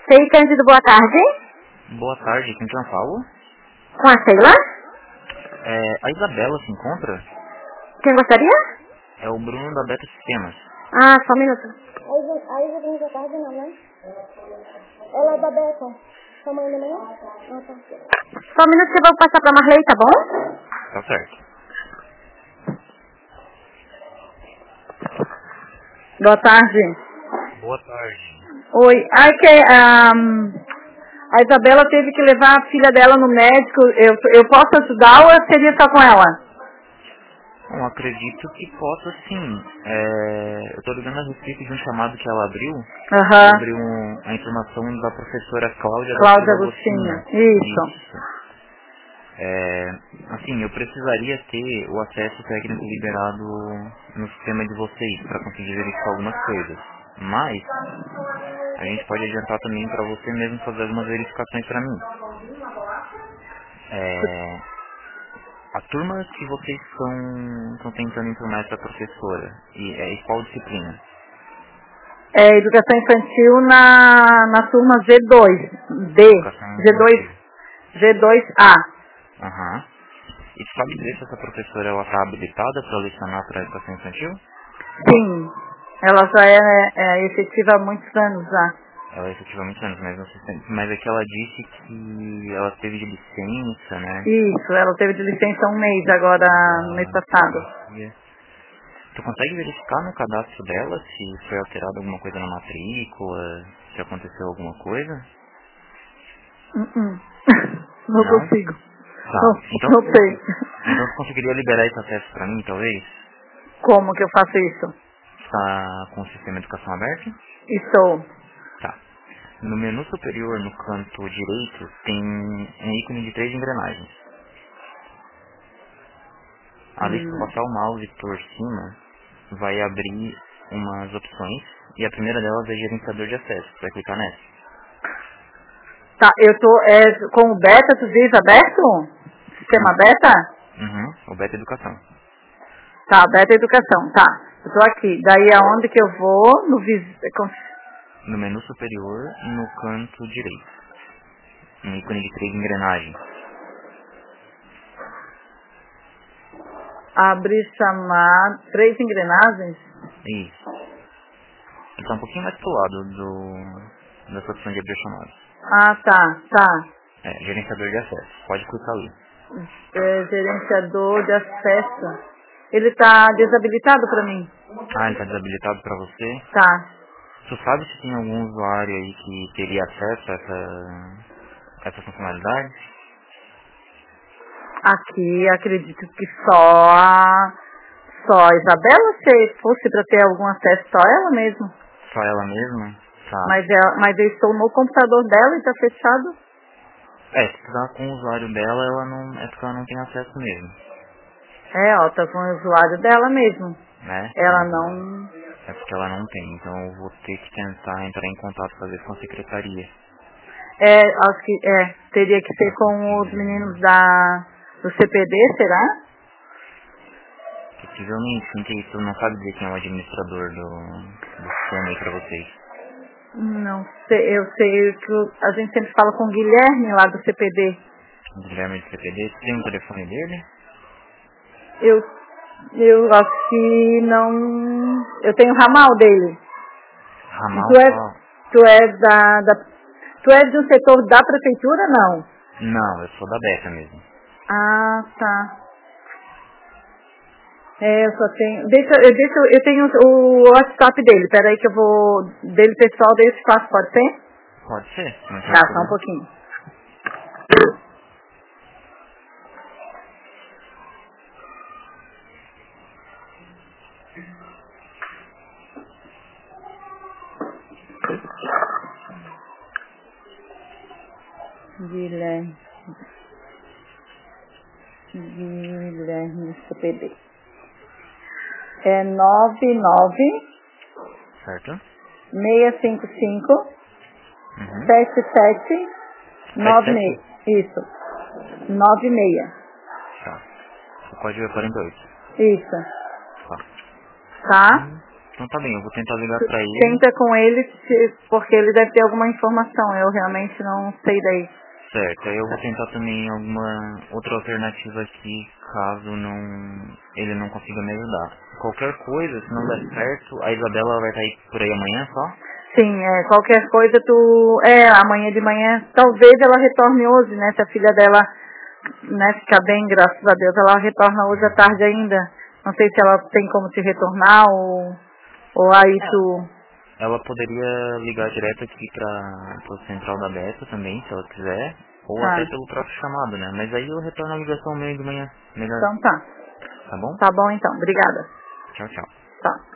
Sei, Cândido, boa tarde. Boa tarde, com quem eu falo? Com a Sheila? A Isabela se encontra? Quem gostaria? É o Bruno da Beta Sistemas. Ah, só um minuto. A Isabela boa tarde não, né? Ela é da Beta. Sua mãe da manhã? Ah, tá. Só um minuto que eu vou passar pra Marley, tá bom? Tá certo. Boa tarde. Boa tarde. Oi. A Isabela teve que levar a filha dela no médico. Eu posso ajudar ou seria só com ela? Bom, acredito que possa sim. Eu tô ligando a respeito de um chamado que ela abriu sobre a informação da professora Cláudia da Cláudia Silva Agostinho. Agostinho. Isso. Assim, eu precisaria ter o acesso técnico liberado no sistema de vocês para conseguir verificar algumas coisas. Mas a gente pode adiantar também para você mesmo fazer algumas verificações para mim. A turma que vocês estão tentando informar essa professora, e qual disciplina? É educação infantil na turma G2. Educação infantil. G2A. Aham. E tu sabe dizer se essa professora ela está habilitada para lecionar para educação infantil? Sim. Ela já é efetiva há muitos anos já. Ela é efetivamente anos, mas é que ela disse que ela teve de licença, né? Isso, ela teve de licença um mês agora, no mês passado. Tu consegue verificar no cadastro dela se foi alterada alguma coisa na matrícula, se aconteceu alguma coisa? Não Não? consigo. Tá, Não sei. então tu conseguiria liberar esse acesso pra mim, talvez? Como que eu faço isso? Tá com o sistema de educação aberto? Estou. Tá. No menu superior, no canto direito, tem um ícone de 3 engrenagens. Ali, se tu passar o mouse por cima, vai abrir umas opções, e a primeira delas é gerenciador de acesso. Você vai clicar nessa. Tá, eu tô com o beta, tu diz aberto? Sistema beta? O Beta Educação. Tá, beta educação, tá. Eu tô aqui. Daí aonde que eu vou? No menu superior, no canto direito. Um ícone de 3 engrenagens. Abrir, chamar, 3 engrenagens? Isso. Ele tá um pouquinho mais pro lado dessa opção de abrir chamadas. Ah, tá. Gerenciador de acesso. Pode clicar ali. Gerenciador de acesso. Ele tá desabilitado pra mim? Ah, ele tá desabilitado pra você? Tá. Tu sabe se tem algum usuário aí que teria acesso a essa funcionalidade? Aqui acredito que só a Isabela, se fosse para ter algum acesso, só ela mesmo. Só ela mesma? Tá. Mas eu estou no computador dela e está fechado. Se tu tá com o usuário dela, é porque ela não tem acesso mesmo. Tá com o usuário dela mesmo. Né? Ela não... É porque ela não tem, então eu vou ter que tentar entrar em contato talvez com a secretaria. Acho que teria que ser com os meninos do CPD, será? Possivelmente, sim, tu não sabe dizer quem é o administrador do sistema aí pra vocês. Não sei, eu sei que a gente sempre fala com o Guilherme lá do CPD. Guilherme do CPD, tu tem o telefone dele? Eu acho que não... Eu tenho o ramal dele. Ramal Tu é de um setor da prefeitura, não? Não, eu sou da Beta mesmo. Ah, tá. Eu só tenho... Eu tenho o WhatsApp dele. Peraí que eu vou... Dele pessoal, desse passo, pode ser? Pode ser. Tá, só um pouquinho. Guilherme CPD. É 99 Certo? 655 7796. Isso. 96. Tá. O código é 48. Isso. Tá. Tá? Então tá bem, eu vou tentar ligar pra ele. Tenta com ele, porque ele deve ter alguma informação. Eu realmente não sei daí. Certo, aí eu vou tentar também alguma outra alternativa aqui, caso ele não consiga me ajudar. Qualquer coisa, se não der certo, a Isabela vai estar aí por aí amanhã só? Sim, qualquer coisa amanhã de manhã, talvez ela retorne hoje, né? Se a filha dela, né, ficar bem, graças a Deus, ela retorna hoje à tarde ainda. Não sei se ela tem como te retornar ou aí tu... Ela poderia ligar direto aqui pra central da Beta também, se ela quiser. Ou até pelo próprio chamado, né? Mas aí eu retorno a ligação meio de manhã. Melhor. Então tá. Tá bom? Tá bom então, obrigada. Tchau, tchau. Tá.